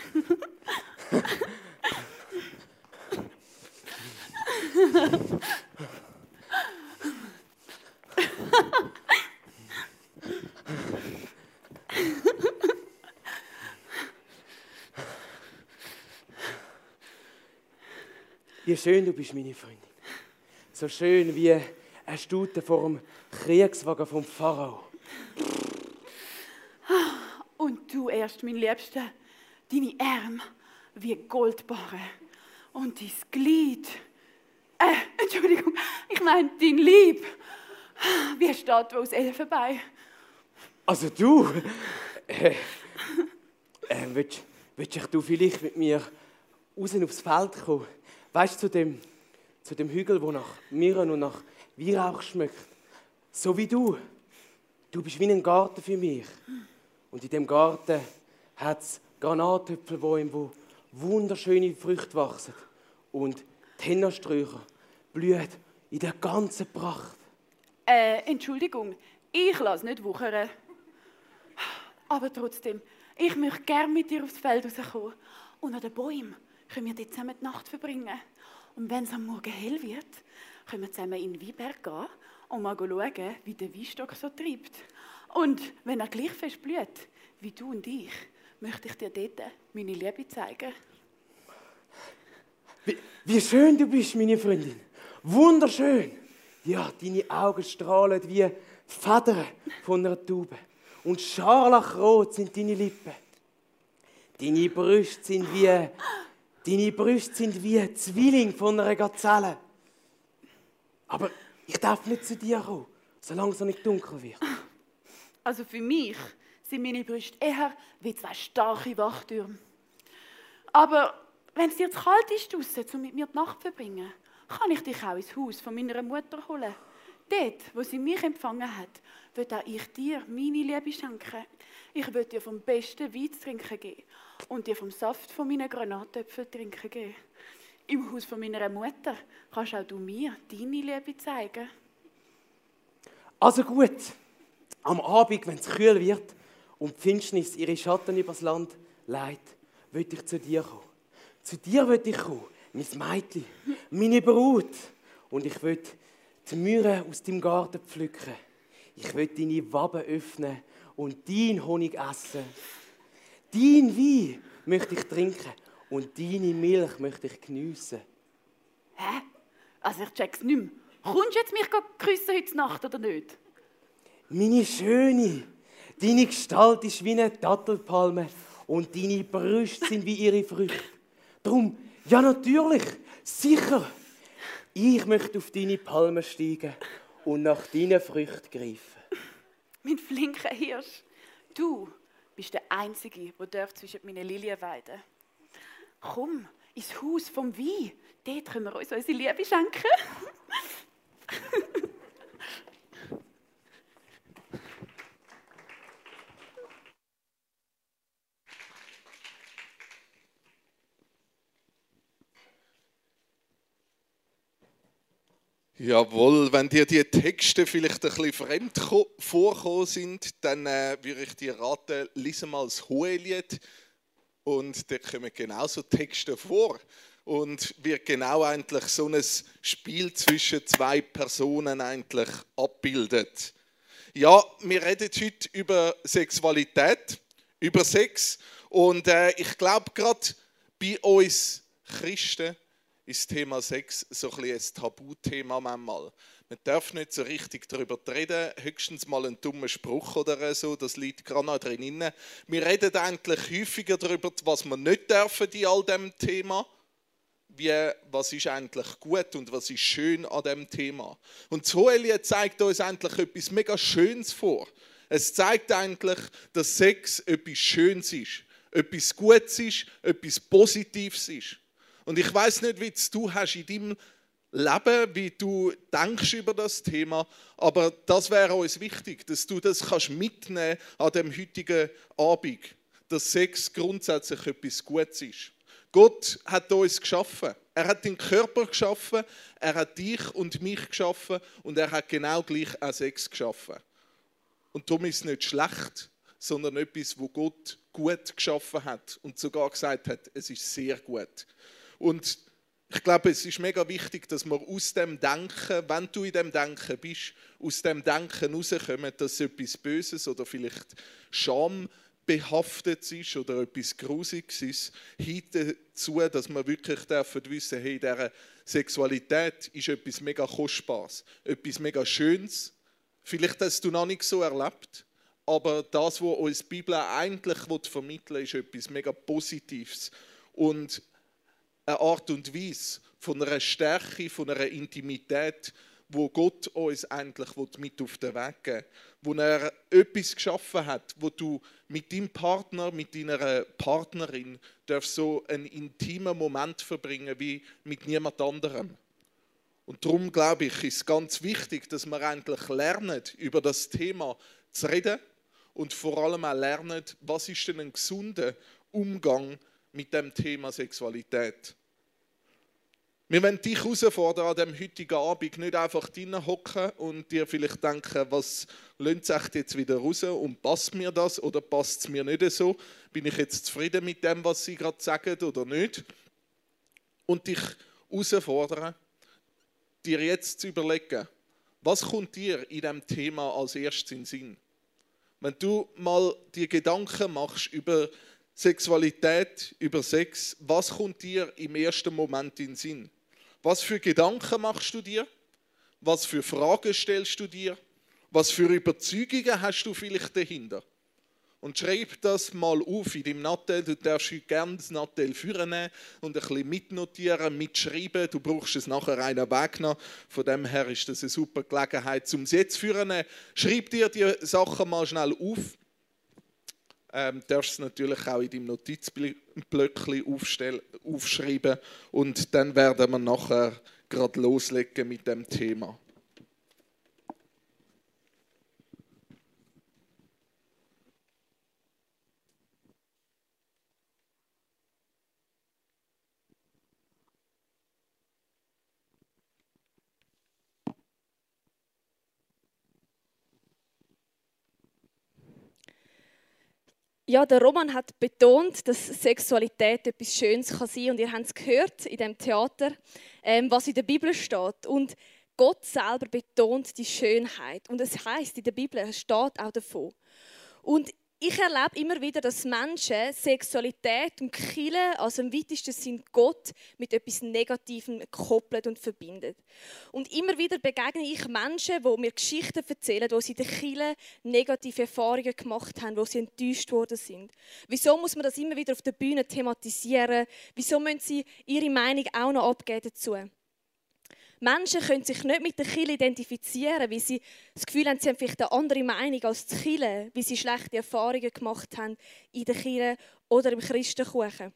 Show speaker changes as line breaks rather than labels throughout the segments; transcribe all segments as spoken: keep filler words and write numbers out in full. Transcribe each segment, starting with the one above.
Wie schön du bist, meine Freundin. So schön wie eine Stute vor dem Kriegswagen vom Pharao.
Und du erst, mein Liebster, deine Arme wie Goldbarren und dein Glied. Äh, Entschuldigung, ich meine dein Lieb wie eine Statue aus Elfenbein.
Also du, äh, äh, willst, willst du vielleicht mit mir raus aufs Feld kommen? Weißt du, zu dem, zu dem Hügel, der nach Mirren und nach Weihrauch schmeckt. So wie du. Du bist wie ein Garten für mich. Und in dem Garten hat es Granatäpfelbäume, wo wunderschöne Früchte wachsen. Und Tennersträucher blühen in der ganzen Pracht.
Äh, Entschuldigung, ich lasse nicht wuchern. Aber trotzdem, ich möchte gerne mit dir aufs Feld rauskommen. Und an den Bäumen können wir dort zusammen die Nacht verbringen. Und wenn es am Morgen hell wird, können wir zusammen in den Weinberg gehen und mal schauen, wie der Weinstock so treibt. Und wenn er gleich fest blüht, wie du und ich, möchte ich dir dort meine Liebe zeigen.
Wie, wie schön du bist, meine Freundin. Wunderschön. Ja, deine Augen strahlen wie die Federn von einer Taube. Und scharlachrot sind deine Lippen. Deine Brüste sind wie, deine Brüste sind wie Zwilling von einer Gazelle. Aber ich darf nicht zu dir kommen, solange es noch nicht dunkel wird.
Also für mich sind meine Brüste eher wie zwei starke Wachtürme. Aber wenn es dir zu kalt ist, draussen, um mit mir die Nacht zu verbringen, kann ich dich auch ins Haus von meiner Mutter holen. Dort, wo sie mich empfangen hat, will auch ich dir meine Liebe schenken. Ich will dir vom besten Wein zu trinken geben und dir vom Saft von meinen Granatäpfeln trinken geben. Im Haus von meiner Mutter kannst auch du mir deine Liebe zeigen.
Also gut, am Abend, wenn es kühl wird und die Finsternis ihre Schatten übers Land leitet, will ich zu dir kommen. Zu dir will ich kommen, mein Mädchen, meine Brut. Und ich will die Möhren aus deinem Garten pflücken. Ich will deine Waben öffnen und deinen Honig essen. Dein Wein möchte ich trinken und deine Milch möchte ich geniessen.
Hä? Also ich check's nicht mehr. Kommst du jetzt mich küssen heute Nacht oder nicht?
Meine Schöne, deine Gestalt ist wie eine Dattelpalme und deine Brüste sind wie ihre Früchte. Drum, ja natürlich, sicher. Ich möchte auf deine Palme steigen und nach deinen Früchten greifen.
Mein flinker Hirsch, du bist der Einzige, der zwischen meinen Lilien weiden darf. Komm ins Haus vom Wein, dort können wir uns unsere Liebe schenken.
Jawohl, wenn dir die Texte vielleicht ein bisschen fremd vorgekommen sind, dann äh, würde ich dir raten, lies mal das Hohelied und da kommen genauso Texte vor und wird genau eigentlich so ein Spiel zwischen zwei Personen eigentlich abbildet. Ja, wir reden heute über Sexualität, über Sex und äh, ich glaube gerade bei uns Christen ist das Thema Sex so ein, ein Tabuthema manchmal. Man darf nicht so richtig darüber reden, höchstens mal einen dummen Spruch oder so, das liegt gerade noch drin. Wir reden eigentlich häufiger darüber, was wir nicht dürfen in all diesem Thema, wie was ist eigentlich gut und was ist schön an diesem Thema. Und das Hohelied zeigt uns eigentlich etwas mega Schönes vor. Es zeigt eigentlich, dass Sex etwas Schönes ist, etwas Gutes ist, etwas Positives ist. Und ich weiss nicht, wie du hast in deinem Leben, wie du denkst über das Thema, aber das wäre uns wichtig, dass du das kannst mitnehmen an dem heutigen Abend, dass Sex grundsätzlich etwas Gutes ist. Gott hat uns geschaffen. Er hat den Körper geschaffen, er hat dich und mich geschaffen und er hat genau gleich auch Sex geschaffen. Und darum ist es nicht schlecht, sondern etwas, wo Gott gut geschaffen hat und sogar gesagt hat, es ist sehr gut. Und ich glaube, es ist mega wichtig, dass wir aus dem Denken, wenn du in dem Denken bist, aus dem Denken rauskommen, dass etwas Böses oder vielleicht schambehaftet ist oder etwas Grusiges ist, hin dazu, dass wir wirklich dürfen wissen, hey, in dieser Sexualität ist etwas mega Kostbares, etwas mega Schönes. Vielleicht hast du noch nicht so erlebt, aber das, was uns die Bibel eigentlich vermitteln will, ist etwas mega Positives und eine Art und Weise von einer Stärke, von einer Intimität, wo Gott uns eigentlich mit auf den Weg geben will. Wo er etwas geschaffen hat, wo du mit deinem Partner, mit deiner Partnerin darfst so einen intimen Moment verbringen wie mit niemand anderem. Und darum glaube ich, ist es ganz wichtig, dass wir eigentlich lernen, über das Thema zu reden und vor allem auch lernen, was ist denn ein gesunder Umgang mit dem Thema Sexualität. Wir wollen dich herausfordern an diesem heutigen Abend, nicht einfach drinnen hocken und dir vielleicht denken, was lönt sich jetzt wieder raus und passt mir das oder passt es mir nicht so? Bin ich jetzt zufrieden mit dem, was sie gerade sagen oder nicht? Und dich herausfordern, dir jetzt zu überlegen, was kommt dir in diesem Thema als erstes in den Sinn? Wenn du mal dir Gedanken machst über Sexualität, über Sex, was kommt dir im ersten Moment in den Sinn? Was für Gedanken machst du dir? Was für Fragen stellst du dir? Was für Überzeugungen hast du vielleicht dahinter? Und schreib das mal auf in deinem Nattel. Du darfst gerne das Nattel vornehmen und ein bisschen mitnotieren, mitschreiben. Du brauchst es nachher einen Weg nach. Von dem her ist das eine super Gelegenheit, um es jetzt vorzunehmen. Schreib dir die Sachen mal schnell auf. Ähm, darfst es natürlich auch in deinem Notizblöckchen aufschreiben und dann werden wir nachher gerade loslegen mit dem Thema.
Ja, der Roman hat betont, dass Sexualität etwas Schönes kann sein, und ihr habt es gehört in dem Theater, ähm, was in der Bibel steht. Und Gott selber betont die Schönheit, und es heißt in der Bibel, es steht auch davon. Und ich erlebe immer wieder, dass Menschen Sexualität und Kirche, also im weitesten Sinn Gott, mit etwas Negativem koppeln und verbinden. Und immer wieder begegne ich Menschen, die mir Geschichten erzählen, wo sie in der Kirche negative Erfahrungen gemacht haben, wo sie enttäuscht worden sind. Wieso muss man das immer wieder auf der Bühne thematisieren? Wieso müssen sie ihre Meinung auch noch abgeben dazu? Menschen können sich nicht mit der Kirche identifizieren, weil sie das Gefühl haben, sie haben vielleicht eine andere Meinung als die Kirche, weil sie schlechte Erfahrungen gemacht haben in der Kirche oder im Christenkuchen.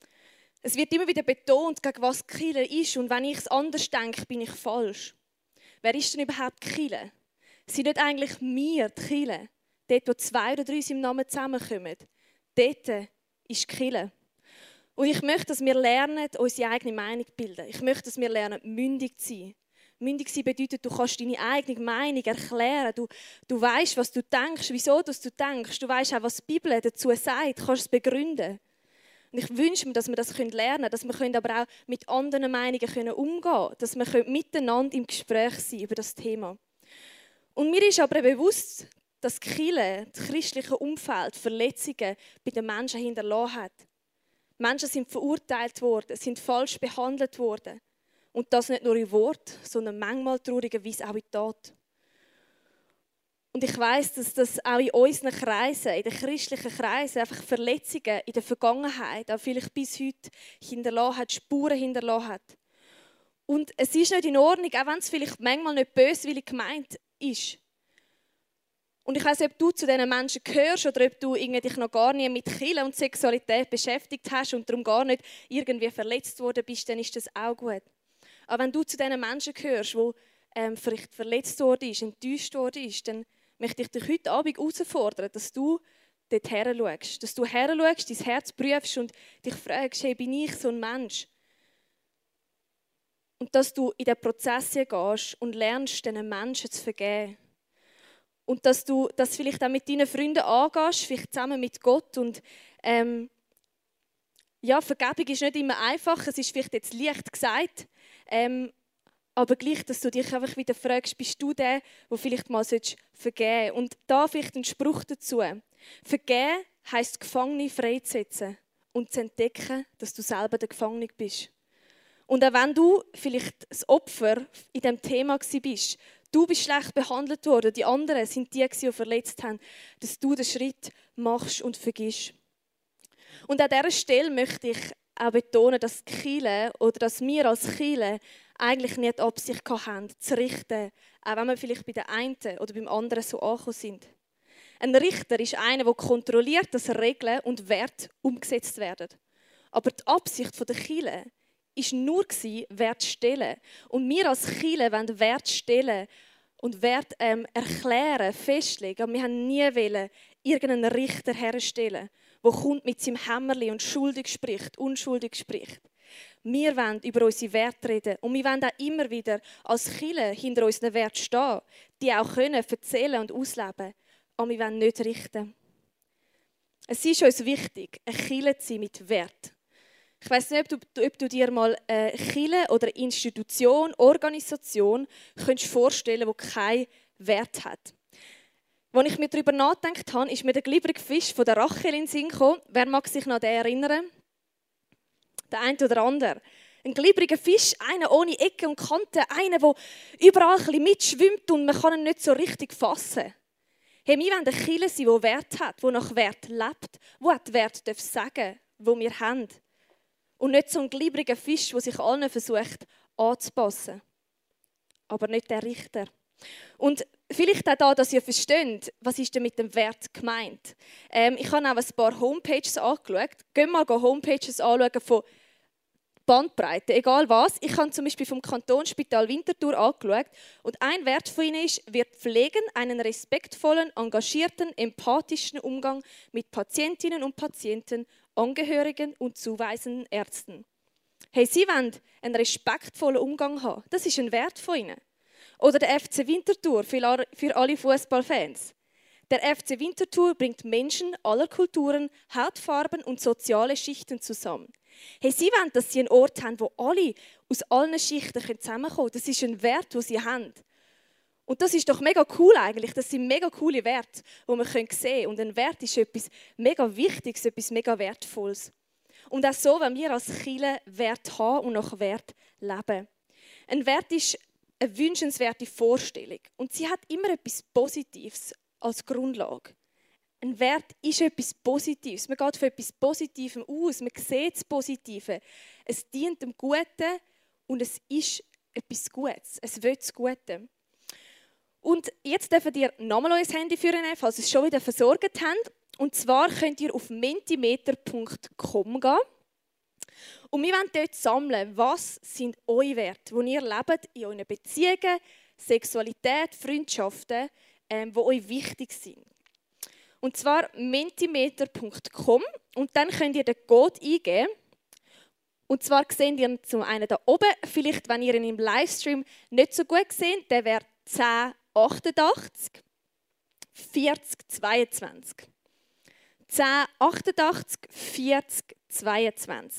Es wird immer wieder betont, gegen was die Kirche ist, und wenn ich es anders denke, bin ich falsch. Wer ist denn überhaupt die Kirche? Sind nicht eigentlich wir die Kirche? Dort, wo zwei oder drei im Namen zusammenkommen. Dort ist die Kirche. Und ich möchte, dass wir lernen, unsere eigene Meinung zu bilden. Ich möchte, dass wir lernen, mündig zu sein. Mündig sein bedeutet, du kannst deine eigene Meinung erklären. Du, du weißt, was du denkst, wieso dass du denkst. Du weißt auch, was die Bibel dazu sagt. Du kannst es begründen. Und ich wünsche mir, dass wir das lernen können, dass wir aber auch mit anderen Meinungen umgehen können. Dass wir miteinander im Gespräch sein über das Thema. Und mir ist aber bewusst, dass die Kirche, das christliche Umfeld, Verletzungen bei den Menschen hinterlassen hat. Menschen sind verurteilt worden, sind falsch behandelt worden. Und das nicht nur in Wort, sondern manchmal traurigerweise auch in Tat. Und ich weiss, dass das auch in unseren Kreisen, in den christlichen Kreisen, einfach Verletzungen in der Vergangenheit, auch vielleicht bis heute hinterlassen hat, Spuren hinterlassen hat. Und es ist nicht in Ordnung, auch wenn es vielleicht manchmal nicht böswillig gemeint ist. Und ich weiss nicht, ob du zu diesen Menschen gehörst oder ob du dich noch gar nicht mit Kirche und Sexualität beschäftigt hast und darum gar nicht irgendwie verletzt worden bist, dann ist das auch gut. Aber wenn du zu diesen Menschen gehörst, die ähm, vielleicht verletzt worden ist, enttäuscht worden ist, dann möchte ich dich heute Abend herausfordern, dass du dort her schaust. Dass du her schaust, dein Herz prüfst und dich fragst, hey, bin ich so ein Mensch? Und dass du in den Prozess gehst und lernst, diesen Menschen zu vergeben. Und dass du das vielleicht auch mit deinen Freunden angehst, vielleicht zusammen mit Gott. Und ähm, ja, Vergebung ist nicht immer einfach, es ist vielleicht jetzt leicht gesagt, ähm, aber gleich, dass du dich einfach wieder fragst, bist du der, der vielleicht mal vergeben sollst. Und da vielleicht ein Spruch dazu. Vergeben heisst, Gefangene freizusetzen und zu entdecken, dass du selber der Gefangene bist. Und auch wenn du vielleicht das Opfer in diesem Thema bist, du bist schlecht behandelt worden, die anderen sind die, die verletzt haben, dass du den Schritt machst und vergisst. Und an dieser Stelle möchte ich auch betonen, dass die Kirche oder dass wir als Kirche eigentlich nicht die Absicht haben, zu richten, auch wenn wir vielleicht bei der einen oder beim anderen so angekommen sind. Ein Richter ist einer, der kontrolliert, dass Regeln und Werte umgesetzt werden. Aber die Absicht der Kirche war nur, Wert zu stellen. Und wir als Kirche wollen Wert stellen und Wert ähm, erklären, festlegen. Aber wir haben nie wollen, irgendeinen Richter herstellen, der kommt mit seinem Hämmerli und schuldig spricht, unschuldig spricht. Wir wollen über unsere Werte reden und wir wollen auch immer wieder als Kirche hinter unseren Werten stehen, die auch können erzählen und ausleben. Aber wir wollen nicht richten. Es ist uns wichtig, eine Kirche zu sein mit Wert. Ich weiss nicht, ob du, ob du dir mal eine Kirche oder eine Institution, Organisation könntest vorstellen, die keinen Wert hat. Als ich mir darüber nachgedacht habe, ist mir der glibberige Fisch von der Rachel in den Sinn gekommen. Wer mag sich noch an den erinnern? Der eine oder andere. Ein glibberiger Fisch, einer ohne Ecken und Kanten, einer, der überall ein bisschen mitschwimmt und man kann ihn nicht so richtig fassen. Hey, wir wollen eine Kirche sein, die Wert hat, die nach Wert lebt, die auch Wert darf sagen, wo wir haben. Und nicht so ein glibberiger Fisch, der sich allen versucht anzupassen. Aber nicht der Richter. Und vielleicht auch da, dass ihr versteht, was ist denn mit dem Wert gemeint. Ähm, ich habe auch ein paar Homepages angeschaut. Gehen mal Homepages anschauen von Bandbreite, egal was. Ich habe zum Beispiel vom Kantonsspital Winterthur angeschaut. Und ein Wert von ihnen ist, wir pflegen einen respektvollen, engagierten, empathischen Umgang mit Patientinnen und Patienten, Angehörigen und zuweisenden Ärzten. Hey, sie wollen einen respektvollen Umgang haben. Das ist ein Wert von ihnen. Oder der F C Winterthur für alle Fußballfans. Der F C Winterthur bringt Menschen aller Kulturen, Hautfarben und soziale Schichten zusammen. Hey, sie wollen, dass sie einen Ort haben, wo alle aus allen Schichten zusammenkommen können. Das ist ein Wert, den sie haben. Und das ist doch mega cool eigentlich. Das sind mega coole Werte, die man sehen können. Und ein Wert ist etwas mega Wichtiges, etwas mega Wertvolles. Und auch so, wenn wir als Kirche Wert haben und nach Wert leben. Ein Wert ist eine wünschenswerte Vorstellung. Und sie hat immer etwas Positives als Grundlage. Ein Wert ist etwas Positives. Man geht von etwas Positivem aus. Man sieht das Positive. Es dient dem Guten und es ist etwas Gutes. Es will das Gute. Und jetzt dürft ihr nochmal euer Handy führen, falls ihr es schon wieder versorgt habt. Und zwar könnt ihr auf mentimeter punkt com gehen. Und wir wollen dort sammeln, was sind eure Werte, die ihr lebt in euren Beziehungen, Sexualität, Freundschaften, ähm, die euch wichtig sind. Und zwar mentimeter punkt com und dann könnt ihr den Code eingeben. Und zwar seht ihr zum einen da oben, vielleicht wenn ihr ihn im Livestream nicht so gut seht, der wäre zehn achtundachtzig vierzig zweiundzwanzig. zehn achtundachtzig vierzig zweiundzwanzig.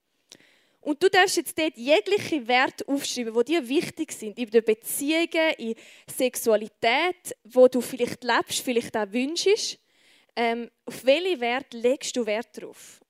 Und du darfst jetzt dort jegliche Werte aufschreiben, die dir wichtig sind, in den Beziehungen, in Sexualität, wo du vielleicht lebst, vielleicht auch wünschst. Ähm, auf welche Werte legst du Wert drauf?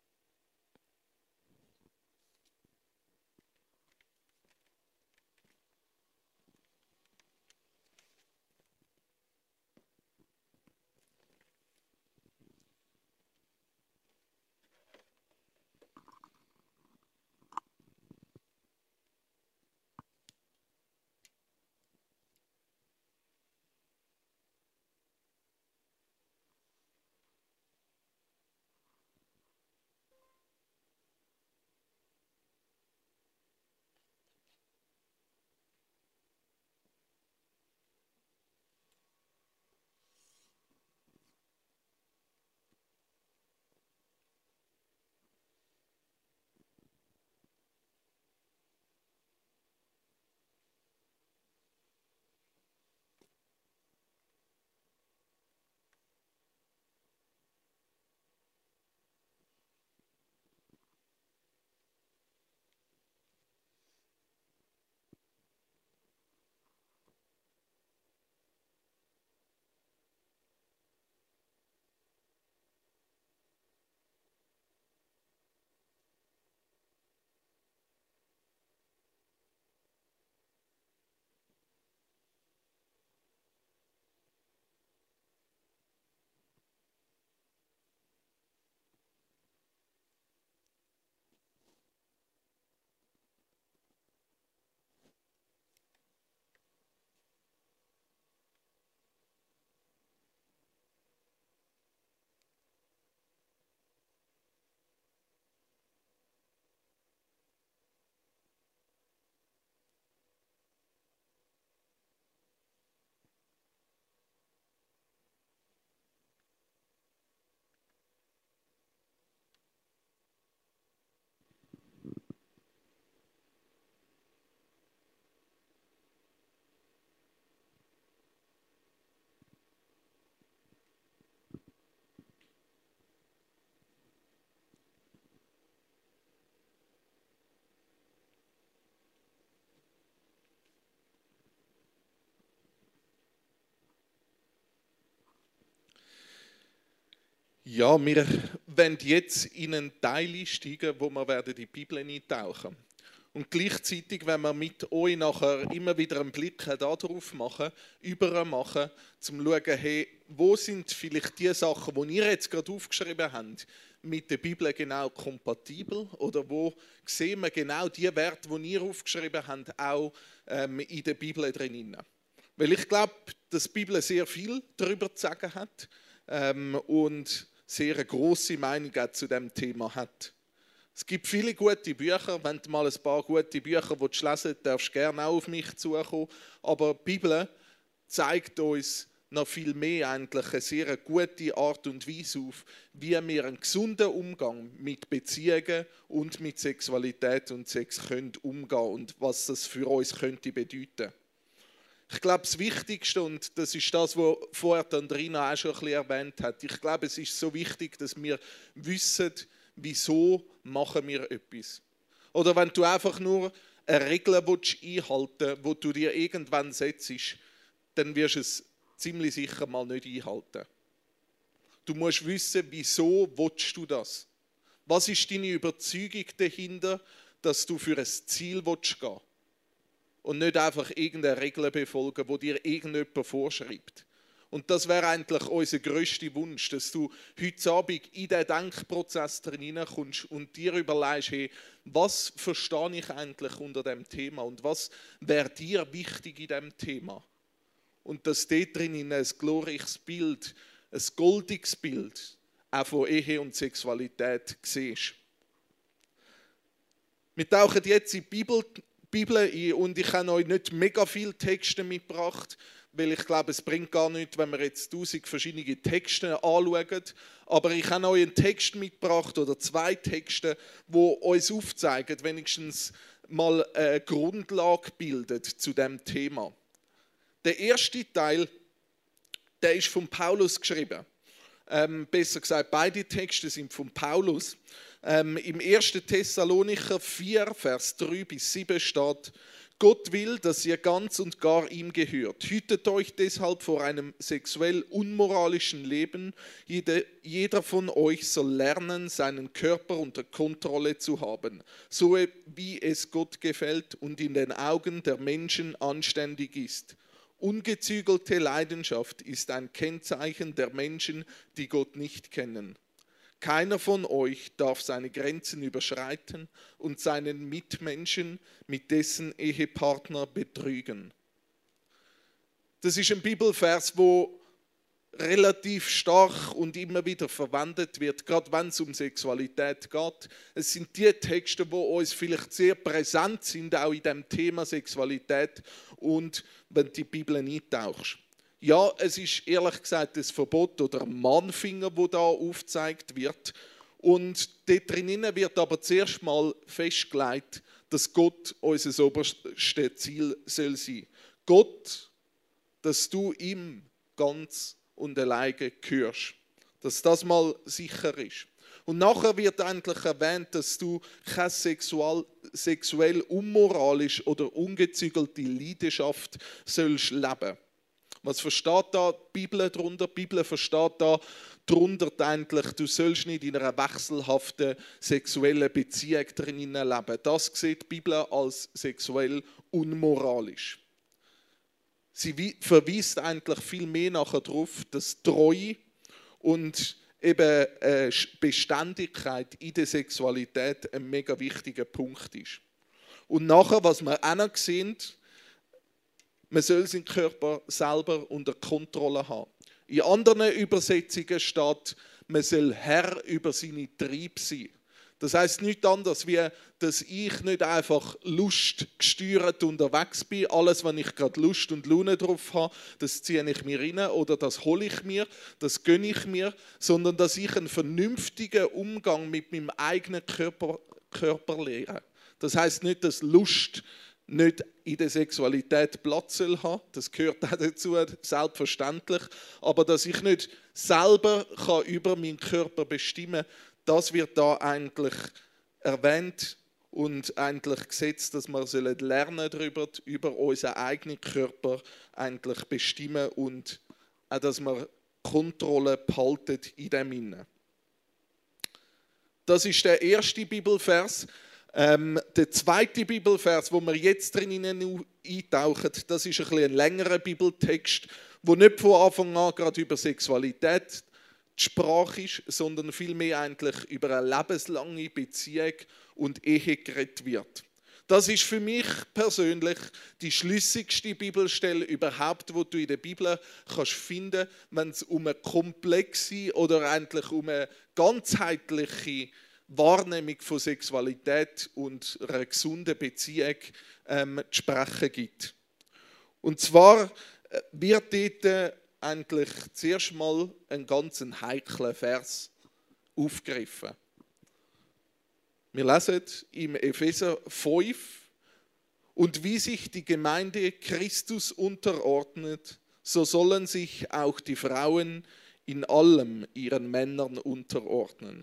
Ja, wir werden jetzt in einen Teil einsteigen, wo wir werden in die Bibel eintauchen. Und gleichzeitig, wenn wir mit euch nachher immer wieder einen Blick darauf machen, über machen, um zu schauen, hey, wo sind vielleicht die Sachen, die ihr jetzt gerade aufgeschrieben habt, mit der Bibel genau kompatibel? Oder wo sehen wir genau die Werte, die ihr aufgeschrieben habt, auch ähm, in der Bibel drin? Weil ich glaube, dass die Bibel sehr viel darüber zu sagen hat ähm, und sehr eine grosse Meinung auch zu diesem Thema hat. Es gibt viele gute Bücher. Wenn du mal ein paar gute Bücher lesen willst, darfst du gerne auch auf mich zukommen. Aber die Bibel zeigt uns noch viel mehr eigentlich eine sehr gute Art und Weise auf, wie wir einen gesunden Umgang mit Beziehungen und mit Sexualität und Sex können umgehen und was das für uns könnte bedeuten. Ich glaube, das Wichtigste, und das ist das, was vorher Andrina auch schon ein bisschen erwähnt hat, ich glaube, es ist so wichtig, dass wir wissen, wieso machen wir etwas. Oder wenn du einfach nur eine Regel einhalten willst, die du dir irgendwann setzt, dann wirst du es ziemlich sicher mal nicht einhalten. Du musst wissen, wieso willst du das? Was ist deine Überzeugung dahinter, dass du für ein Ziel willst gehen? Und nicht einfach irgendeine Regel befolgen, die dir irgendjemand vorschreibt. Und das wäre eigentlich unser grösster Wunsch, dass du heute Abend in diesen Denkprozess hineinkommst und dir überlegst, hey, was verstehe ich eigentlich unter diesem Thema und was wäre dir wichtig in diesem Thema? Und dass dort drin ein glorreiches Bild, ein goldiges Bild auch von Ehe und Sexualität siehst. Wir tauchen jetzt in die Bibel, Bibel ein und ich habe euch nicht mega viele Texte mitgebracht, weil ich glaube, es bringt gar nichts, wenn wir jetzt tausend verschiedene Texte anschauen. Aber ich habe euch einen Text mitgebracht oder zwei Texte, die uns aufzeigen, wenigstens mal eine Grundlage bildet zu diesem Thema. Der erste Teil, der ist von Paulus geschrieben. Ähm, besser gesagt, beide Texte sind von Paulus. Ähm, Im ersten Thessalonicher vier, Vers drei bis sieben steht: Gott will, dass ihr ganz und gar ihm gehört. Hütet euch deshalb vor einem sexuell unmoralischen Leben. Jede, jeder von euch soll lernen, seinen Körper unter Kontrolle zu haben, so wie es Gott gefällt und in den Augen der Menschen anständig ist. Ungezügelte Leidenschaft ist ein Kennzeichen der Menschen, die Gott nicht kennen. Keiner von euch darf seine Grenzen überschreiten und seinen Mitmenschen mit dessen Ehepartner betrügen. Das ist ein Bibelvers, wo relativ stark und immer wieder verwendet wird, gerade wenn es um Sexualität geht. Es sind die Texte, die uns vielleicht sehr präsent sind, auch in dem Thema Sexualität und wenn du die Bibel eintauchst. Ja, es ist ehrlich gesagt ein Verbot oder ein Mahnfinger, wo da aufgezeigt wird. Und dort drinnen wird aber zuerst mal festgelegt, dass Gott unser oberstes Ziel soll sein. Gott, dass du ihm ganz und alleine gehörst. Dass das mal sicher ist. Und nachher wird eigentlich erwähnt, dass du keine sexual, sexuell unmoralisch oder ungezügelte Leidenschaft sollst leben. Was versteht da die Bibel darunter? Die Bibel versteht da darunter eigentlich, du sollst nicht in einer wechselhaften sexuellen Beziehung drin leben. Das sieht die Bibel als sexuell unmoralisch. Sie verweist eigentlich viel mehr nachher darauf, dass Treue und eben Beständigkeit in der Sexualität ein mega wichtiger Punkt ist. Und nachher, was wir auch noch sehen, man soll seinen Körper selber unter Kontrolle haben. In anderen Übersetzungen steht, man soll Herr über seine Triebe sein. Das heisst nichts anderes, wie dass ich nicht einfach lustgesteuert unterwegs bin. Alles, was ich gerade Lust und Laune drauf habe, das ziehe ich mir rein oder das hole ich mir, das gönne ich mir. Sondern dass ich einen vernünftigen Umgang mit meinem eigenen Körper, Körper lehre. Das heisst nicht, dass Lust nicht in der Sexualität Platz soll haben. Das gehört auch dazu, selbstverständlich. Aber dass ich nicht selber kann über meinen Körper bestimmen kann, das wird da eigentlich erwähnt und eigentlich gesetzt, dass wir lernen darüber, über unseren eigenen Körper eigentlich bestimmen und auch, dass wir Kontrolle behalten in dem Innen. Das ist der erste Bibelvers. Ähm, der zweite Bibelvers, wo wir jetzt drin eintauchen, das ist ein, bisschen ein längerer Bibeltext, wo nicht von Anfang an gerade über Sexualität die Sprache ist, sondern vielmehr eigentlich über eine lebenslange Beziehung und Ehe geredet wird. Das ist für mich persönlich die schlüssigste Bibelstelle überhaupt, die du in der Bibel kannst finden, wenn es um eine komplexe oder eigentlich um eine ganzheitliche Wahrnehmung von Sexualität und einer gesunden Beziehung ähm, zu sprechen gibt. Und zwar wird dort eigentlich zuerst mal ein ganz heikler Vers aufgegriffen. Wir lesen im Epheser fünf, und wie sich die Gemeinde Christus unterordnet, so sollen sich auch die Frauen in allem ihren Männern unterordnen.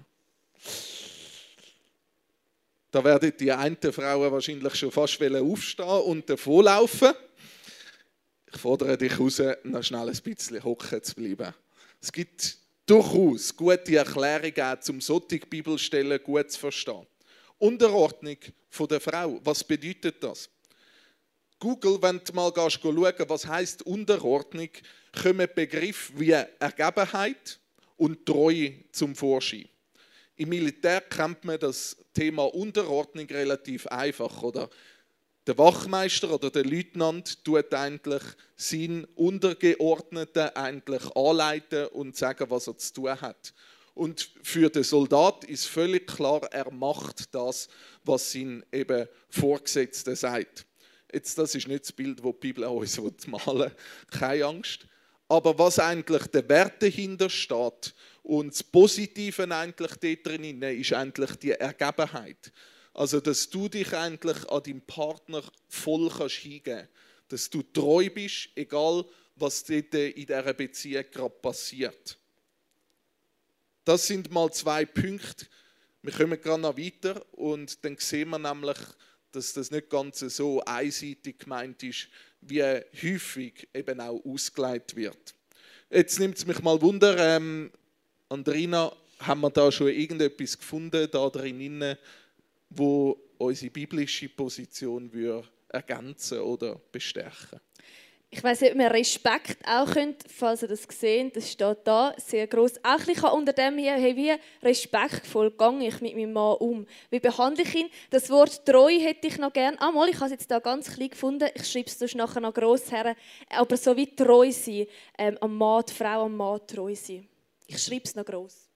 Da werden die einen Frauen wahrscheinlich schon fast aufstehen und davonlaufen. Ich fordere dich heraus, noch schnell ein bisschen hocken zu bleiben. Es gibt durchaus gute Erklärungen, um solche Bibelstellen gut zu verstehen. Unterordnung von der Frau, was bedeutet das? Google, wenn du mal schauen, was heisst Unterordnung, kommen Begriffe wie Ergebenheit und Treue zum Vorschein. Im Militär kennt man das Thema Unterordnung relativ einfach, oder? Der Wachmeister oder der Leutnant tut eigentlich seinen Untergeordneten eigentlich anleiten und sagen, was er zu tun hat. Und für den Soldat ist völlig klar, er macht das, was sein eben Vorgesetzter sagt. Jetzt, das ist nicht das Bild, das die Bibel uns malen will, keine Angst. Aber was eigentlich der Wert dahinter steht und das Positive eigentlich dort drin ist eigentlich die Ergebenheit. Also, dass du dich eigentlich an deinen Partner voll kannst hingeben. Dass du treu bist, egal was dort in dieser Beziehung gerade passiert. Das sind mal zwei Punkte. Wir kommen gerade noch weiter und dann sehen wir nämlich, dass das nicht ganz so einseitig gemeint ist, wie häufig eben auch ausgelegt wird. Jetzt nimmt es mich mal Wunder, ähm, Andrina, haben wir da schon irgendetwas gefunden, da drin, wo unsere biblische Position würde ergänzen oder bestärken?
Ich weiss nicht, ob man Respekt auch könnt, falls ihr das seht, das steht da sehr gross. Auch ein bisschen unter dem hier, hey, wie respektvoll gehe ich mit meinem Mann um? Wie behandle ich ihn? Das Wort treu hätte ich noch gerne. Ah, mal, ich habe es jetzt da ganz klein gefunden. Ich schreibe es nachher noch gross her. Aber so wie treu sein, ähm, am Mann, die Frau am Mann treu sein. Ich schreibe es noch gross.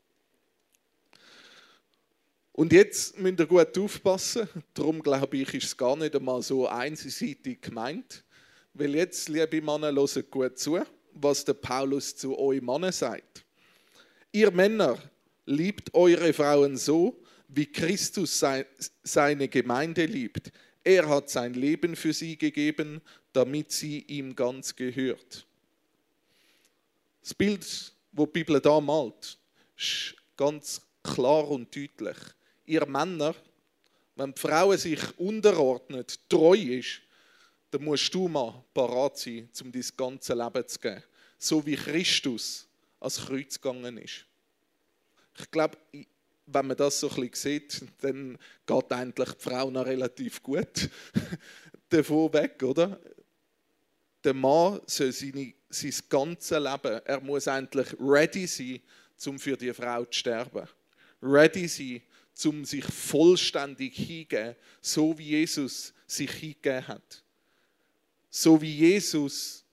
Und jetzt müsst ihr gut aufpassen. Darum glaube ich, ist es gar nicht einmal so einseitig gemeint. Weil jetzt, liebe Männer, hört gut zu, was der Paulus zu euch Männern sagt. Ihr Männer, liebt eure Frauen so, wie Christus seine Gemeinde liebt. Er hat sein Leben für sie gegeben, damit sie ihm ganz gehört. Das Bild, das die Bibel da malt, ist ganz klar und deutlich. Ihr Männer, wenn die Frauen sich unterordnet, treu ist, dann musst du mal parat sein, um dein ganzes Leben zu geben. So wie Christus ans Kreuz gegangen ist. Ich glaube, wenn man das so ein bisschen sieht, dann geht eigentlich die Frau noch relativ gut davon weg, oder? Der Mann soll seine, sein ganzes Leben, er muss eigentlich ready sein, um für die Frau zu sterben. Ready sein, um sich vollständig hingeben, so wie Jesus sich hingegeben hat. So wie Jesus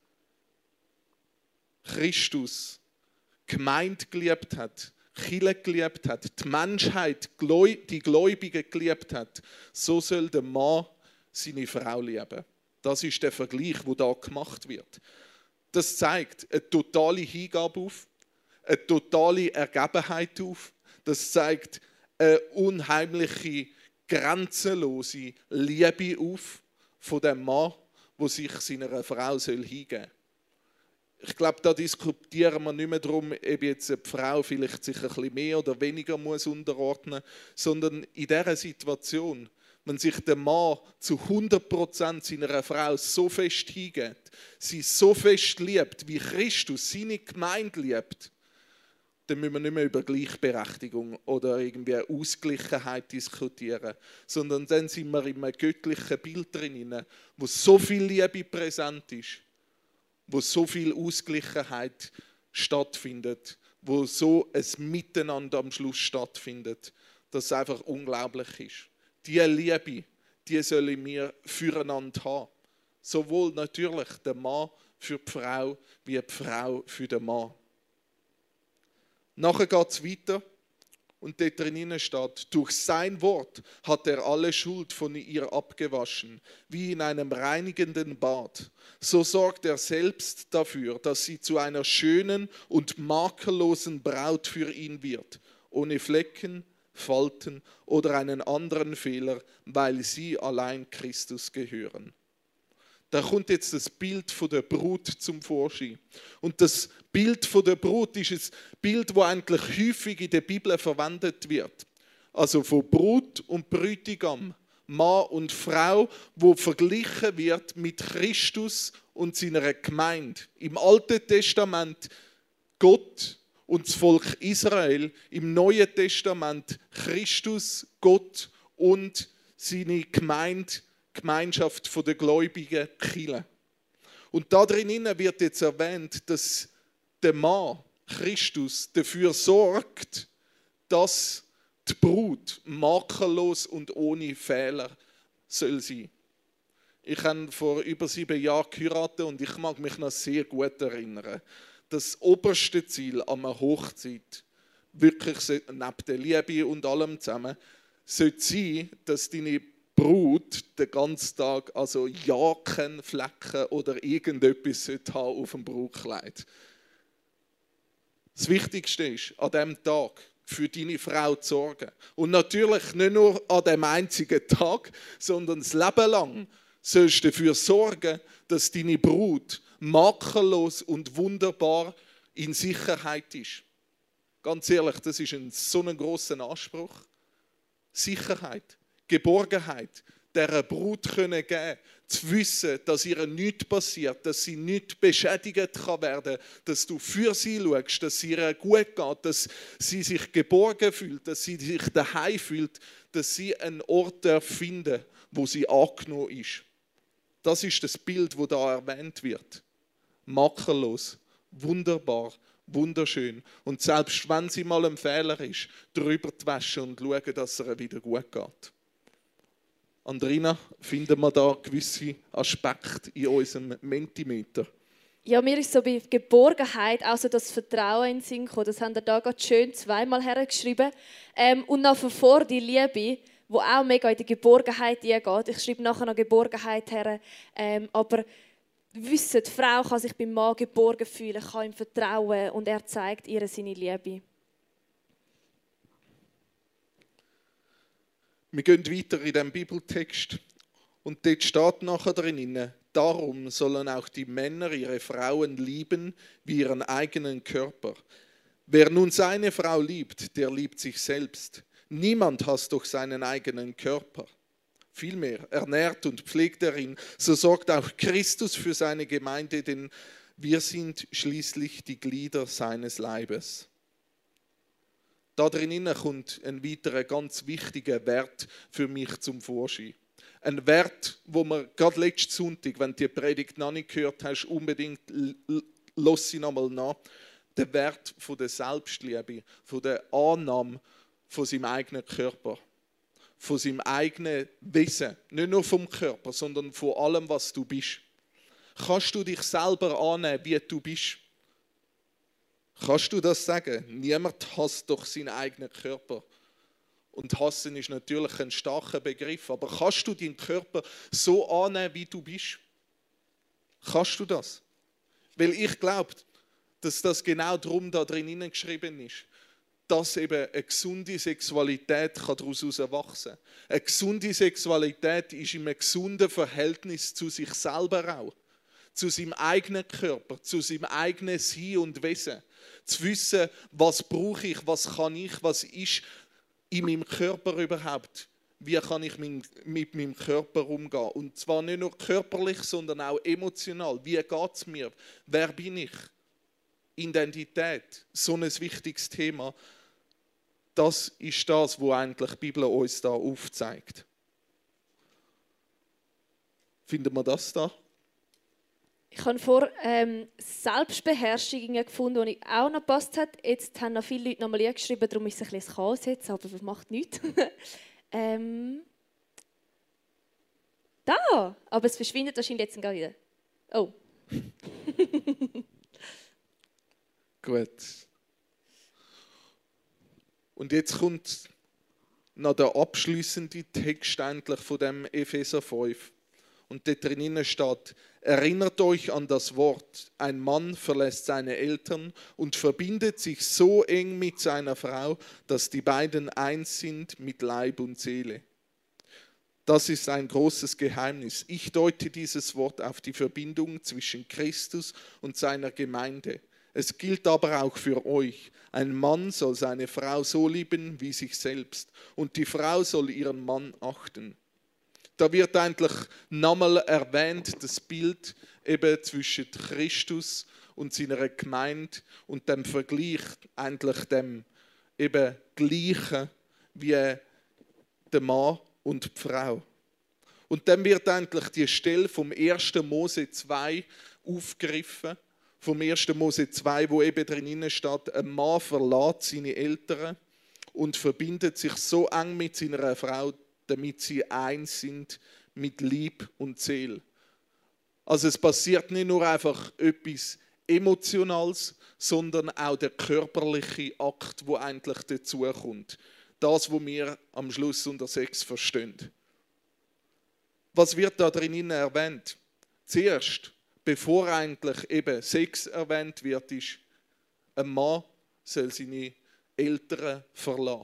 Christus Gemeinde geliebt hat, Kirche geliebt hat, die Menschheit, die Gläubigen geliebt hat, so soll der Mann seine Frau lieben. Das ist der Vergleich, der da gemacht wird. Das zeigt eine totale Hingabe auf, eine totale Ergebenheit auf. Das zeigt eine unheimliche, grenzenlose Liebe auf von dem Mann, wo sich seiner Frau soll hingeben soll. Ich glaube, da diskutieren wir nicht mehr darum, ob jetzt eine Frau vielleicht sich ein bisschen mehr oder weniger muss unterordnen muss, sondern in dieser Situation, wenn sich der Mann zu hundert Prozent seiner Frau so fest hingibt, sie so fest liebt, wie Christus seine Gemeinde liebt, dann müssen wir nicht mehr über Gleichberechtigung oder irgendwie Ausgleichheit diskutieren, sondern dann sind wir in einem göttlichen Bild drin, wo so viel Liebe präsent ist, wo so viel Ausgleichheit stattfindet, wo so ein Miteinander am Schluss stattfindet, dass es einfach unglaublich ist. Diese Liebe, die sollen wir füreinander haben. Sowohl natürlich der Mann für die Frau, wie die Frau für den Mann. Nachher geht es weiter und dort drinnen steht, durch sein Wort hat er alle Schuld von ihr abgewaschen, wie in einem reinigenden Bad. So sorgt er selbst dafür, dass sie zu einer schönen und makellosen Braut für ihn wird, ohne Flecken, Falten oder einen anderen Fehler, weil sie allein Christus gehören. Da kommt jetzt das Bild von der Brut zum Vorschein. Und das Bild von der Brut ist ein Bild, das eigentlich häufig in der Bibel verwendet wird. Also von Brut und Bräutigam, Mann und Frau, wo verglichen wird mit Christus und seiner Gemeinde. Im Alten Testament Gott und das Volk Israel, im Neuen Testament Christus, Gott und seine Gemeinde, Gemeinschaft der Gläubigen Kirche. Und da drinnen wird jetzt erwähnt, dass der Mann, Christus, dafür sorgt, dass die Brut makellos und ohne Fehler soll sein. Ich habe vor über sieben Jahren geheiratet und ich mag mich noch sehr gut erinnern. Das oberste Ziel an einer Hochzeit, wirklich neben der Liebe und allem zusammen, sollte sein, dass deine Brut den ganzen Tag also ja keine Flecken oder irgendetwas haben auf dem Brautkleid. Das Wichtigste ist, an diesem Tag für deine Frau zu sorgen. Und natürlich nicht nur an dem einzigen Tag, sondern das Leben lang sollst du dafür sorgen, dass deine Brut makellos und wunderbar in Sicherheit ist. Ganz ehrlich, das ist ein so ein grosser Anspruch. Sicherheit. Geborgenheit dieser Brut können geben, zu wissen, dass ihr nichts passiert, dass sie nicht beschädigt kann werden, dass du für sie schaust, dass es ihr gut geht, dass sie sich geborgen fühlt, dass sie sich daheim fühlt, dass sie einen Ort finden, wo sie angenommen ist. Das ist das Bild, das da erwähnt wird. Makellos, wunderbar, wunderschön. Und selbst wenn sie mal ein Fehler ist, drüber waschen und schauen, dass es ihr wieder gut geht. Andrina, finden wir da gewisse Aspekte in unserem Mentimeter?
Ja, mir ist so bei Geborgenheit auch so das Vertrauen in den Sinn gekommen. Das haben wir da gerade schön zweimal hergeschrieben. Ähm, und nach wie vor die Liebe, die auch mega in die Geborgenheit eingeht. Ich schreibe nachher noch Geborgenheit her. Ähm, aber wissen, die Frau kann sich beim Mann geborgen fühlen, kann ihm vertrauen und er zeigt ihr seine Liebe.
Wir gehen weiter in diesem Bibeltext und dort steht nachher drin, darum sollen auch die Männer ihre Frauen lieben wie ihren eigenen Körper. Wer nun seine Frau liebt, der liebt sich selbst. Niemand hasst doch seinen eigenen Körper. Vielmehr ernährt und pflegt er ihn, so sorgt auch Christus für seine Gemeinde, denn wir sind schließlich die Glieder seines Leibes. Da drinnen kommt ein weiterer ganz wichtiger Wert für mich zum Vorschein. Ein Wert, wo man gerade letzten Sonntag, wenn du die Predigt noch nicht gehört hast, unbedingt lass sie nochmal nach. Der Wert von der Selbstliebe, von der Annahme von seinem eigenen Körper, von seinem eigenen Wesen. Nicht nur vom Körper, sondern von allem, was du bist. Kannst du dich selber annehmen, wie du bist? Kannst du das sagen? Niemand hasst doch seinen eigenen Körper. Und hassen ist natürlich ein starker Begriff. Aber kannst du deinen Körper so annehmen, wie du bist? Kannst du das? Weil ich glaube, dass das genau darum da drin geschrieben ist. Dass eben eine gesunde Sexualität daraus wachsen kann. Eine gesunde Sexualität ist in einem gesunden Verhältnis zu sich selber auch. Zu seinem eigenen Körper, zu seinem eigenen Sein und Wesen. Zu wissen, was brauche ich, was kann ich, was ist in meinem Körper überhaupt. Wie kann ich mit meinem Körper umgehen? Und zwar nicht nur körperlich, sondern auch emotional. Wie geht es mir? Wer bin ich? Identität, so ein wichtiges Thema, das ist das, was eigentlich die Bibel uns da aufzeigt. Finden wir das da?
Ich habe vor ähm, Selbstbeherrschung gefunden, die auch noch gepasst hat. Jetzt haben noch viele Leute nochmal geschrieben, darum ist es ein bisschen Chaos jetzt, aber das macht nichts. ähm, da, aber es verschwindet wahrscheinlich jetzt gerade wieder. Oh.
Gut. Und jetzt kommt noch der abschließende Text endlich von dem Epheser fünf. Und dort drinnen steht: Erinnert euch an das Wort, ein Mann verlässt seine Eltern und verbindet sich so eng mit seiner Frau, dass die beiden eins sind mit Leib und Seele. Das ist ein großes Geheimnis. Ich deute dieses Wort auf die Verbindung zwischen Christus und seiner Gemeinde. Es gilt aber auch für euch. Ein Mann soll seine Frau so lieben wie sich selbst und die Frau soll ihren Mann achten. Da wird eigentlich nochmal erwähnt, das Bild eben zwischen Christus und seiner Gemeinde und dem Vergleich eigentlich dem eben Gleichen wie der Mann und die Frau. Und dann wird eigentlich die Stelle vom ersten Mose zwei aufgegriffen, vom ersten Mose zwei, wo eben drin steht, ein Mann verlässt seine Eltern und verbindet sich so eng mit seiner Frau, damit sie eins sind mit Leib und Seele. Also es passiert nicht nur einfach etwas Emotionales, sondern auch der körperliche Akt, wo eigentlich dazukommt. Das, was wir am Schluss unter Sex verstehen. Was wird da drinnen erwähnt? Zuerst, bevor eigentlich eben Sex erwähnt wird, ist, ein Mann soll seine Eltern verlassen.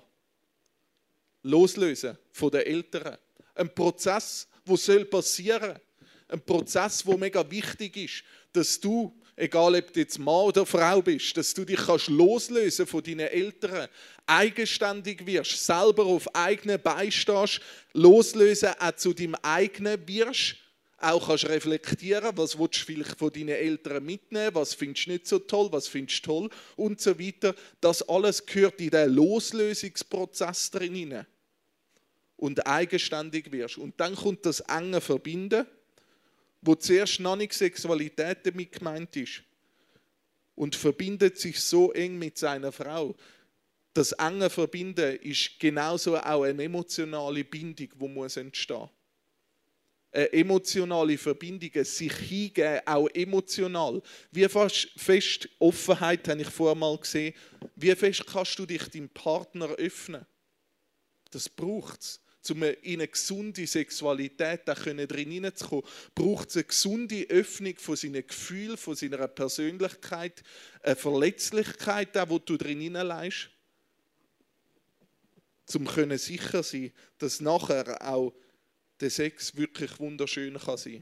Loslösen von den Eltern. Ein Prozess, der soll passieren. Ein Prozess, der mega wichtig ist, dass du, egal ob du jetzt Mann oder Frau bist, dass du dich kannst loslösen von deinen Eltern, eigenständig wirst, selber auf eigenen Beinen stehst, loslösen, auch zu deinem eigenen wirst, auch kannst reflektieren, was willst du vielleicht von deinen Eltern mitnehmen, was findest du nicht so toll, was findest du toll und so weiter. Das alles gehört in den Loslösungsprozess drin. Und eigenständig wirst. Und dann kommt das enge Verbinden, wo zuerst noch nicht Sexualität damit gemeint ist. Und verbindet sich so eng mit seiner Frau. Das enge Verbinden ist genauso auch eine emotionale Bindung, die muss entstehen. Eine emotionale Verbindung, ein sich hingeben, auch emotional. Wie fest Offenheit, habe ich vorher mal gesehen, wie fest kannst du dich deinem Partner öffnen? Das braucht es. Um in eine gesunde Sexualität drin hineinzukommen, braucht es eine gesunde Öffnung von seinen Gefühlen, von seiner Persönlichkeit, eine Verletzlichkeit, die du drin hineinlegst, um sicher sein, dass nachher auch der Sex wirklich wunderschön kann sein.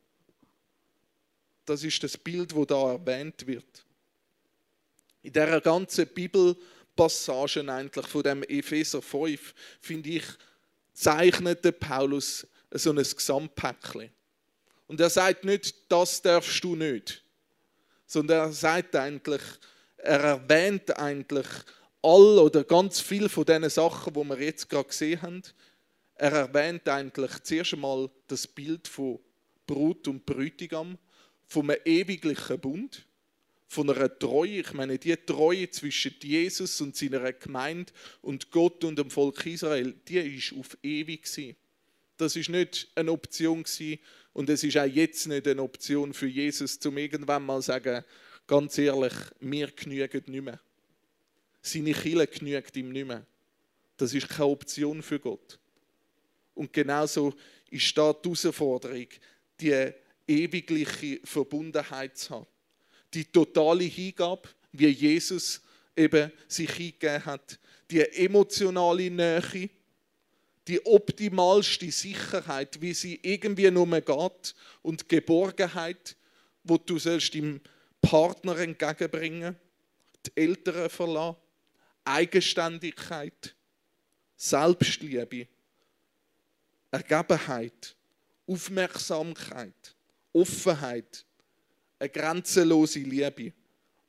Das ist das Bild, das da erwähnt wird. In dieser ganzen Bibelpassage eigentlich von dem Epheser fünf finde ich, zeichnet der Paulus so ein Gesamtpäckchen. Und er sagt nicht, das darfst du nicht, sondern er sagt eigentlich, er erwähnt eigentlich all oder ganz viel von diesen Sachen, die wir jetzt gerade gesehen haben. Er erwähnt eigentlich zuerst einmal das Bild von Brut und Bräutigam, von einem ewiglichen Bund, von einer Treue. Ich meine, die Treue zwischen Jesus und seiner Gemeinde und Gott und dem Volk Israel, die ist auf ewig gewesen. Das ist nicht eine Option gewesen und es ist auch jetzt nicht eine Option für Jesus, zum irgendwann mal sagen, ganz ehrlich, wir genügen nicht mehr. Seine Kirche genügt ihm nicht mehr. Das ist keine Option für Gott. Und genauso ist da die Herausforderung, die ewigliche Verbundenheit zu haben. Die totale Hingabe, wie Jesus eben sich hingegeben hat, die emotionale Nähe, die optimalste Sicherheit, wie sie irgendwie nur geht und Geborgenheit, wo du sollst dem Partner entgegenbringen, die Eltern verlassen, Eigenständigkeit, Selbstliebe, Ergebenheit, Aufmerksamkeit, Offenheit, eine grenzenlose Liebe.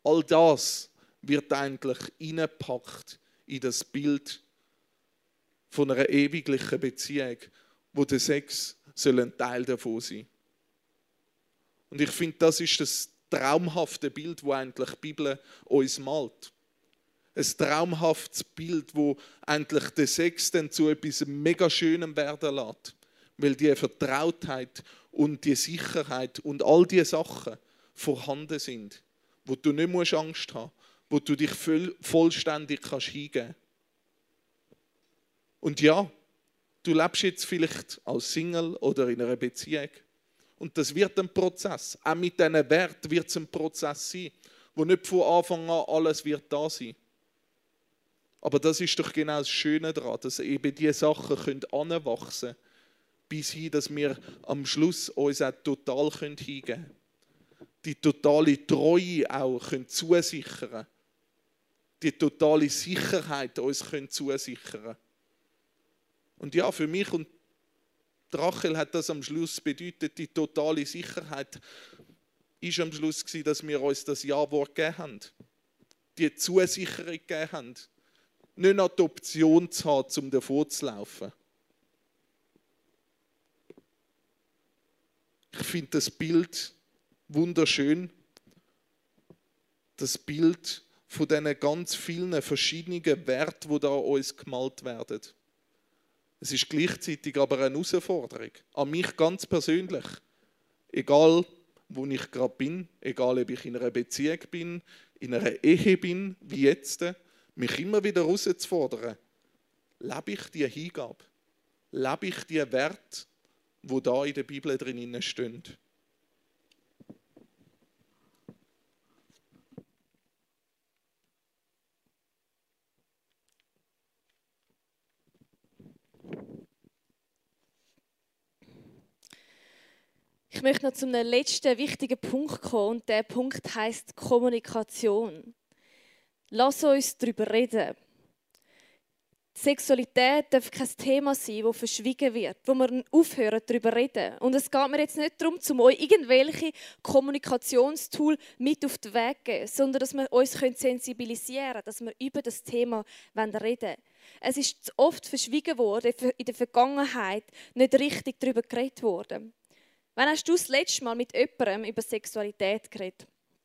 All das wird eigentlich hineingepackt in das Bild von einer ewiglichen Beziehung, wo der Sex soll ein Teil davon sein. Und ich finde, das ist das traumhafte Bild, wo eigentlich die Bibel uns malt. Ein traumhaftes Bild, wo eigentlich der Sex dann zu etwas mega Schönem werden lässt. Weil die Vertrautheit und die Sicherheit und all diese Sachen vorhanden sind, wo du nicht musst Angst haben musst, wo du dich voll, vollständig kannst hingeben. Und ja, du lebst jetzt vielleicht als Single oder in einer Beziehung. Und das wird ein Prozess. Auch mit diesen Werten wird es ein Prozess sein, wo nicht von Anfang an alles wird da sein. Aber das ist doch genau das Schöne daran, dass eben diese Sachen anwachsen können, bis hin, dass wir am Schluss uns auch total hingeben können. Die totale Treue auch können zusichern. Die totale Sicherheit uns können zusichern. Und ja, für mich und Rachel hat das am Schluss bedeutet, die totale Sicherheit ist am Schluss gewesen, dass wir uns das Ja-Wort gegeben haben. Die Zusicherung gegeben haben. Nicht noch die Option zu haben, um davon zu laufen. Ich finde das Bild wunderschön. Das Bild von diesen ganz vielen verschiedenen Werten, die da uns gemalt werden. Es ist gleichzeitig aber eine Herausforderung. An mich ganz persönlich. Egal, wo ich gerade bin, egal, ob ich in einer Beziehung bin, in einer Ehe bin, wie jetzt, mich immer wieder herauszufordern. Lebe ich diese Hingabe? Lebe ich diese Werte, die da in der Bibel drin stehen?
Ich möchte noch zu einem letzten wichtigen Punkt kommen und der Punkt heisst Kommunikation. Lass uns darüber reden. Die Sexualität darf kein Thema sein, das verschwiegen wird, wo wir aufhören, darüber zu reden. Und es geht mir jetzt nicht darum, um euch irgendwelche Kommunikationstool mit auf den Weg zu geben, sondern dass wir uns sensibilisieren können, dass wir über das Thema reden wollen. Es ist zu oft verschwiegen worden, in der Vergangenheit nicht richtig darüber geredet worden. Wann hast du das letzte Mal mit jemandem über Sexualität geredet?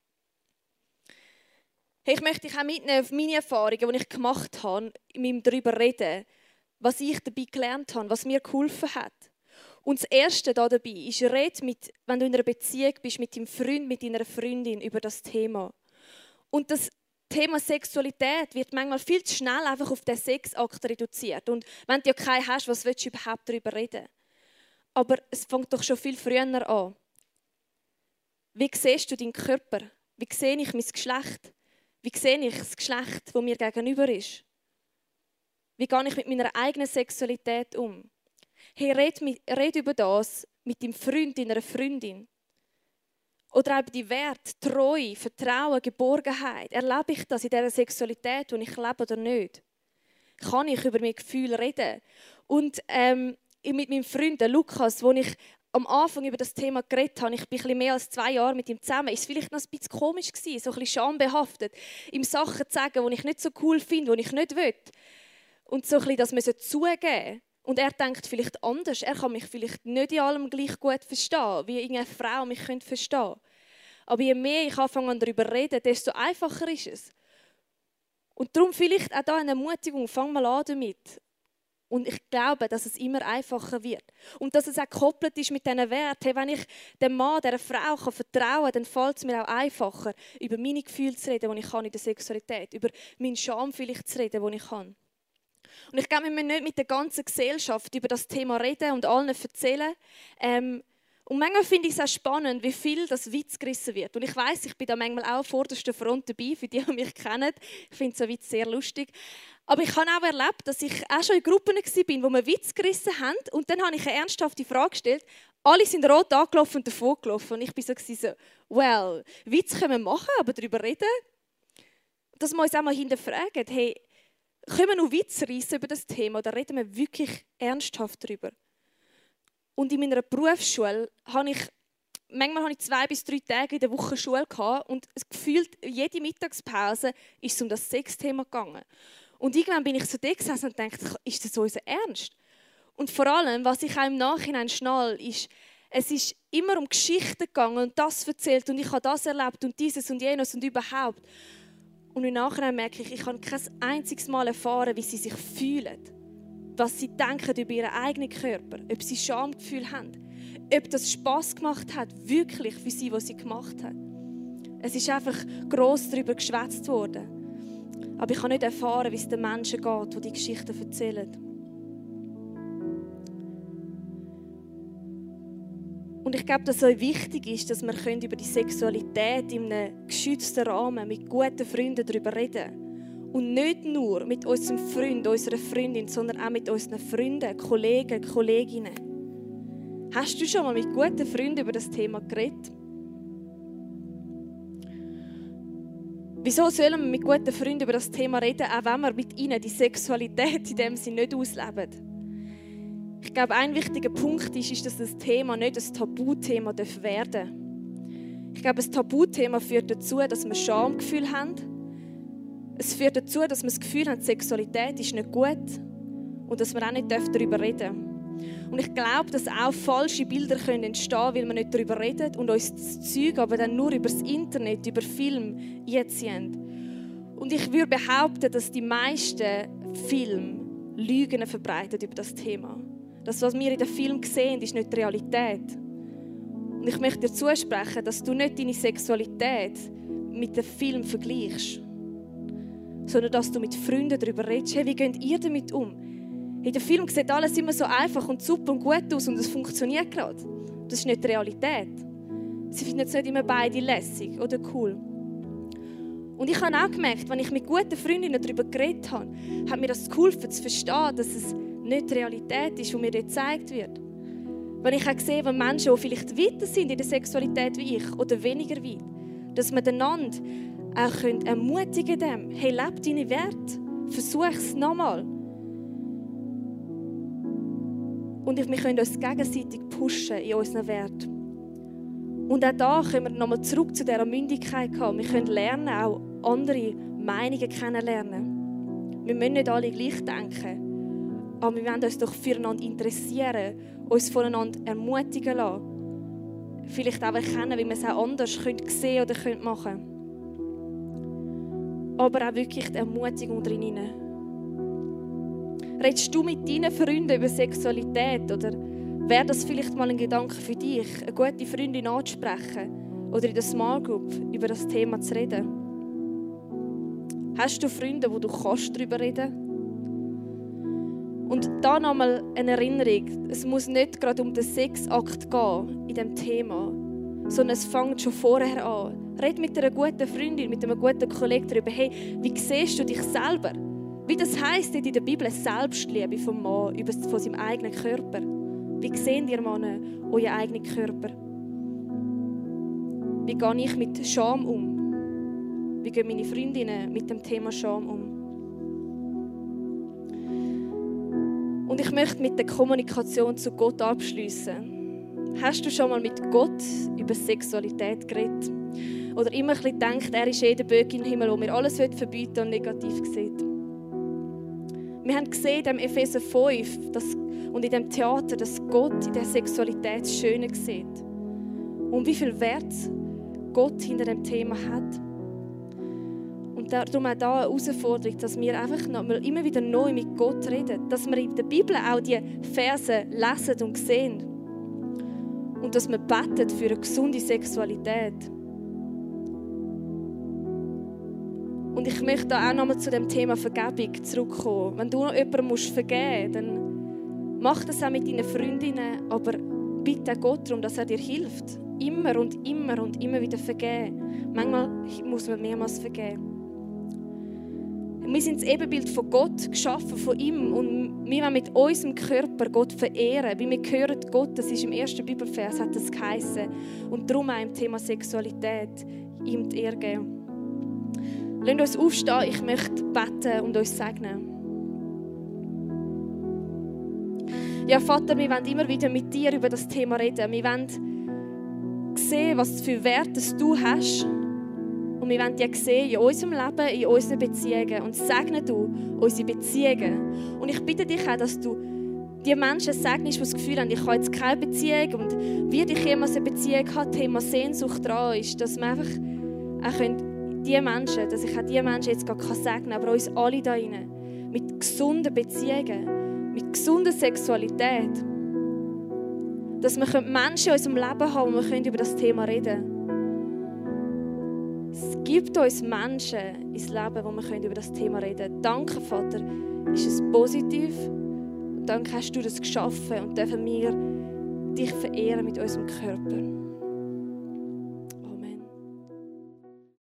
Hey, ich möchte dich auch mitnehmen auf meine Erfahrungen, die ich gemacht habe, mit ihm darüber reden, was ich dabei gelernt habe, was mir geholfen hat. Und das Erste da dabei ist, red mit, wenn du in einer Beziehung bist, mit deinem Freund, mit deiner Freundin über das Thema. Und das Thema Sexualität wird manchmal viel zu schnell einfach auf den Sexakt reduziert. Und wenn du ja keinen hast, was willst du überhaupt darüber reden? Aber es fängt doch schon viel früher an. Wie siehst du deinen Körper? Wie sehe ich mein Geschlecht? Wie sehe ich das Geschlecht, das mir gegenüber ist? Wie gehe ich mit meiner eigenen Sexualität um? Hey, red, mit, red über das mit deinem Freund, deiner Freundin. Oder auch über die Werte, Treue, Vertrauen, Geborgenheit. Erlebe ich das in dieser Sexualität, die ich lebe oder nicht? Kann ich über meine Gefühle reden? Und ähm, mit meinem Freund Lukas, wo ich am Anfang über das Thema geredet habe, ich bin ein bisschen mehr als zwei Jahre mit ihm zusammen, ist es vielleicht noch ein bisschen komisch gewesen, so ein bisschen schambehaftet, ihm Sachen zu sagen, die ich nicht so cool finde, die ich nicht will. Und so ein bisschen das müssen zugeben. Und er denkt vielleicht anders. Er kann mich vielleicht nicht in allem gleich gut verstehen, wie irgendeine Frau mich könnte verstehen. Aber je mehr ich anfange an darüber zu reden, desto einfacher ist es. Und darum vielleicht auch da eine Ermutigung, fang mal an damit. Und ich glaube, dass es immer einfacher wird. Und dass es auch gekoppelt ist mit diesen Werten. Hey, wenn ich dem Mann, dieser Frau kann vertrauen kann, dann fällt es mir auch einfacher, über meine Gefühle zu reden, die ich kann in der Sexualität, über meinen Scham vielleicht zu reden, den ich kann. Und ich glaube, wir müssen nicht mit der ganzen Gesellschaft über das Thema reden und allen erzählen. Ähm, und manchmal finde ich es auch spannend, wie viel das Witz gerissen wird. Und ich weiss, ich bin da manchmal auch auf vorderster Front dabei, für die, die mich kennen. Ich finde so Witz sehr lustig. Aber ich habe auch erlebt, dass ich auch schon in Gruppen war, wo wir Witz gerissen haben. Und dann habe ich eine ernsthafte Frage gestellt. Alle sind rot angelaufen und davon gelaufen. Und ich war so, so, well, Witz können wir machen, aber darüber reden? Dass wir uns auch mal hinterfragen, hey, können wir noch Witze reissen über das Thema oder reden wir wirklich ernsthaft darüber? Und in meiner Berufsschule habe ich manchmal hatte ich zwei bis drei Tage in der Woche Schule gehabt und gefühlt jede Mittagspause ist es um das Sexthema gegangen. Und irgendwann bin ich so da gesessen und dachte, ist das unser Ernst? Und vor allem, was ich auch im Nachhinein schnall, ist, es ist immer um Geschichten gegangen und das erzählt und ich habe das erlebt und dieses und jenes und überhaupt. Und im Nachhinein merke ich, ich habe kein einziges Mal erfahren, wie sie sich fühlen. Was sie denken über ihren eigenen Körper, ob sie Schamgefühl haben, ob das Spass gemacht hat, wirklich für sie, was sie gemacht haben. Es ist einfach gross darüber geschwätzt worden. Aber ich habe nicht erfahren, wie es den Menschen geht, die die Geschichten erzählen. Und ich glaube, dass es auch wichtig ist, dass wir über die Sexualität in einem geschützten Rahmen mit guten Freunden darüber reden können. Und nicht nur mit unserem Freund, unserer Freundin, sondern auch mit unseren Freunden, Kollegen, Kolleginnen. Hast du schon mal mit guten Freunden über das Thema geredet? Wieso sollen wir mit guten Freunden über das Thema reden, auch wenn wir mit ihnen die Sexualität in dem Sinne nicht ausleben? Ich glaube, ein wichtiger Punkt ist, ist, dass das Thema nicht ein Tabuthema werden darf. Ich glaube, ein Tabuthema führt dazu, dass wir Schamgefühl haben. Es führt dazu, dass wir das Gefühl haben, Sexualität ist nicht gut und dass wir auch nicht darüber reden dürfen. Und ich glaube, dass auch falsche Bilder entstehen können, weil wir nicht darüber reden und uns das Zeug aber dann nur über das Internet, über Film einziehen. Und ich würde behaupten, dass die meisten Filme Lügen verbreiten über das Thema. Das, was wir in den Filmen sehen, ist nicht die Realität. Und ich möchte dir zusprechen, dass du nicht deine Sexualität mit dem Film vergleichst, sondern dass du mit Freunden darüber redest. Hey, wie geht ihr damit um? In den Filmen sieht alles immer so einfach und super und gut aus und es funktioniert gerade. Das ist nicht die Realität. Sie finden es nicht immer beide lässig oder cool. Und ich habe auch gemerkt, wenn ich mit guten Freundinnen darüber geredet habe, hat mir das geholfen zu verstehen, dass es nicht die Realität ist, die mir dort gezeigt wird. Wenn ich auch sehe, wenn Menschen, die vielleicht weiter sind in der Sexualität wie ich oder weniger weit, dass wir einander auch ermutigen können, hey, lebe deine Werte, versuch es nochmal. Und wir können uns gegenseitig pushen in unseren Werten. Und auch da können wir nochmal zurück zu dieser Mündigkeit kommen. Wir können lernen, auch andere Meinungen kennenlernen. Wir müssen nicht alle gleich denken. Aber wir wollen uns doch füreinander interessieren, uns voneinander ermutigen lassen. Vielleicht auch erkennen, wie wir es auch anders sehen oder machen können. Aber auch wirklich die Ermutigung drin. Redest du mit deinen Freunden über Sexualität? Oder wäre das vielleicht mal ein Gedanke für dich, eine gute Freundin anzusprechen oder in der Small Group über das Thema zu reden? Hast du Freunde, wo du kannst darüber reden kannst? Und da nochmal eine Erinnerung, es muss nicht gerade um den Sexakt gehen in diesem Thema, sondern es fängt schon vorher an. Red mit einer guten Freundin, mit einem guten Kollegen darüber, hey, wie siehst du dich selber? Wie das heisst in der Bibel, Selbstliebe vom Mann, von seinem eigenen Körper. Wie sehen ihr Männer euren eigenen Körper? Wie gehe ich mit Scham um? Wie gehen meine Freundinnen mit dem Thema Scham um? Und ich möchte mit der Kommunikation zu Gott abschließen. Hast du schon mal mit Gott über Sexualität geredet? Oder immer ein bisschen gedacht, er ist jeder Böck im Himmel, wo mir alles verbieten und negativ sieht? Wir haben gesehen in Epheser fünf dass, und in dem Theater, dass Gott in der Sexualität das Schöne sieht. Und wie viel Wert Gott hinter dem Thema hat. Und darum auch da eine Herausforderung, dass wir einfach noch mal immer wieder neu mit Gott reden. Dass wir in der Bibel auch die Verse lesen und sehen. Und dass wir beten für eine gesunde Sexualität. Und ich möchte da auch nochmal zu dem Thema Vergebung zurückkommen. Wenn du noch jemandem musst vergeben musst, dann mach das auch mit deinen Freundinnen, aber bitte Gott darum, dass er dir hilft. Immer und immer und immer wieder vergeben. Manchmal muss man mehrmals vergeben. Wir sind das Ebenbild von Gott, geschaffen von ihm. Und wir wollen mit unserem Körper Gott verehren. Weil wir hören Gott, das ist im ersten Bibelvers, hat das geheißen. Und darum auch im Thema Sexualität ihm die Ehre geben. Lasst uns aufstehen, ich möchte beten und uns segnen. Ja, Vater, wir wollen immer wieder mit dir über das Thema reden. Wir wollen sehen, was für Werte du hast. Und wir wollen die sehen in unserem Leben, in unseren Beziehungen. Und segne du unsere Beziehungen. Und ich bitte dich auch, dass du die Menschen segnest, die das Gefühl haben, ich habe jetzt keine Beziehung und wie ich jemals eine Beziehung habe, Thema Sehnsucht dran ist, dass wir einfach auch können, die Menschen, dass ich auch die Menschen jetzt gerade segnen kann, aber uns alle da rein, mit gesunden Beziehungen, mit gesunder Sexualität, dass wir Menschen in unserem Leben haben, wo wir über das Thema reden können. Es gibt uns Menschen ins Leben, wo wir über das Thema reden können. Danke, Vater, ist es positiv. Danke hast du das geschaffen und dürfen wir dich verehren mit unserem Körper.